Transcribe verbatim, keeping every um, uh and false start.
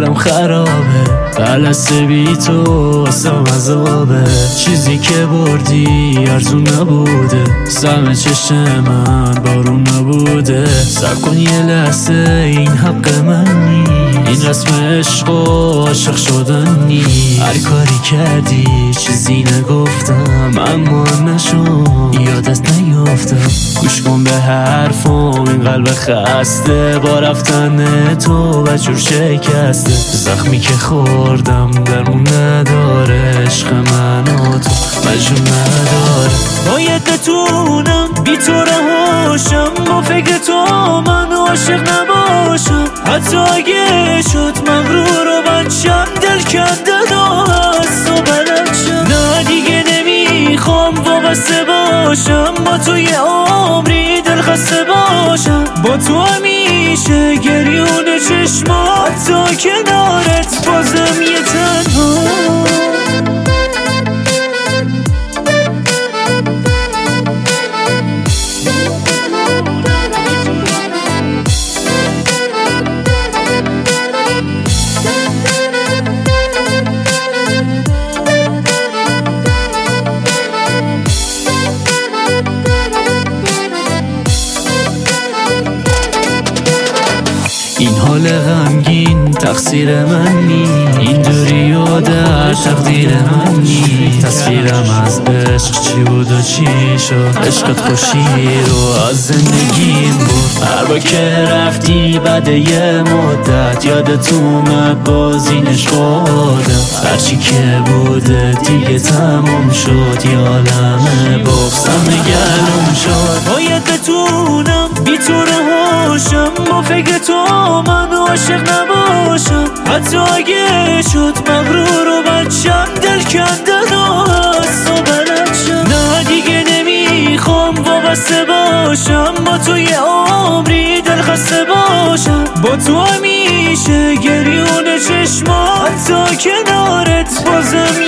حالم خرابه، بلسه بی تو واسم عذابه. چیزی که بردی ارزون نبوده، سم چشم من بارون نبوده. سب کن یه لحظه این حق من نی، این رسم عشق و عاشق شدن نی. هر کاری کردی چیزی نگفتم، اما نشون یادت نیافتم. گوش کن به حرفم، این قلب خسته با رفتن تو بجور شکسته. زخمی که خوردم درمون نداره، عشق من و تو مجنون نداره. باید بتونم بی تو رهاشم، با فکر تو من عاشق نباشم. حتی اگه شد مغرور و بچم، دل کنده دست و بلنشم. نه دیگه نمیخوام وابسته باشم، با تو یه عمری دل خسته باشم. با تو همیشه گریون چشمات، حتی کنارت بازم یه تنها. این حال غمگین تقصیر من نی، این دوری و در تقدیر من نی. تصویرم از عشق چی بود و چی شد، عشقت خوشی رو از زندگیم بود. هر با که رفتی بعد یه مدت، یادت اومد بازینش خودم. هرچی که بوده دیگه تموم شد، یه عالمه بغضم گلوم شد. باید بتونم بی تو رهاشم، با فکر تو من عاشق نباشم. حتی اگه شد مغرور و بچم، دل کنده دست و بلنشم. نه دیگه نمیخوام وابسته باشم، با تو یه عمری دل خسته باشم. با تو همیشه گریون چشمات، حتی کنارت بازم